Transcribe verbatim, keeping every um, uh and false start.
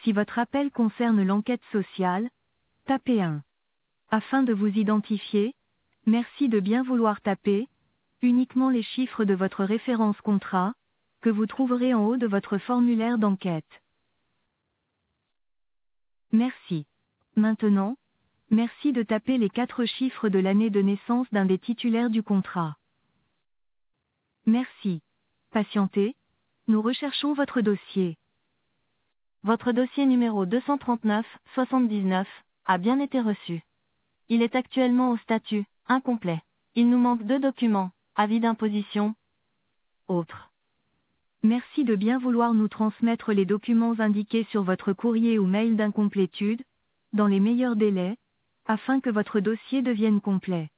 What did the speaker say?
Si votre appel concerne l'enquête sociale, tapez un. Afin de vous identifier, merci de bien vouloir taper uniquement les chiffres de votre référence contrat, que vous trouverez en haut de votre formulaire d'enquête. Merci. Maintenant, merci de taper les quatre chiffres de l'année de naissance d'un des titulaires du contrat. Merci. Patientez, nous recherchons votre dossier. Votre dossier numéro deux cent trente-neuf soixante-dix-neuf a bien été reçu. Il est actuellement au statut incomplet. Il nous manque deux documents, avis d'imposition, autres. Merci de bien vouloir nous transmettre les documents indiqués sur votre courrier ou mail d'incomplétude, dans les meilleurs délais, afin que votre dossier devienne complet.